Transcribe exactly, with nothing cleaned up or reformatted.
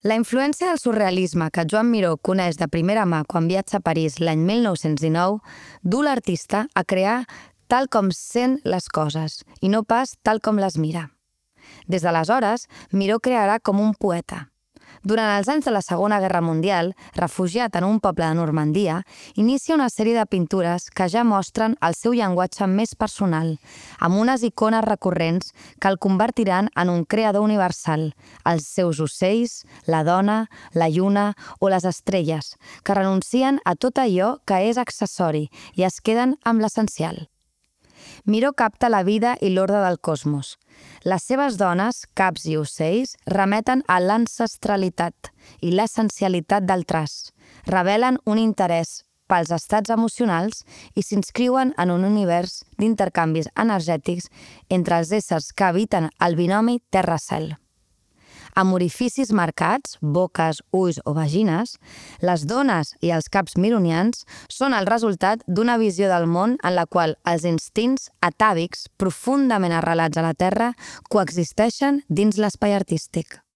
La influència del surrealisme que Joan Miró coneix de primera mà quan viatja a París l'any mil nou-cents dinou du l'artista a crear tal com sent les coses i no pas tal com les mira. Des d'aleshores, Miró crearà com un poeta. Durant els anys de la Segona Guerra Mundial, refugiat en un poble de Normandia, inicia una sèrie de pintures que ja mostren el seu llenguatge més personal, amb unes icones recurrents que el convertiran en un creador universal, els seus ocells, la dona, la lluna o les estrelles, que renuncien a tot allò que és accessori i es queden amb l'essencial. Miró capta la vida i l'ordre del cosmos. Les seves dones, caps i ocells, remeten a l'ancestralitat i l'essencialitat del traç, revelen un interès pels estats emocionals i s'inscriuen en un univers d'intercanvis energètics entre els éssers que habiten el binomi terra-cel. Amb orificis marcats, boques, ulls o vagines, les dones i els caps mironians són el resultat d'una visió del món en la qual els instints atàvics profundament arrelats a la Terra coexisteixen dins l'espai artístic.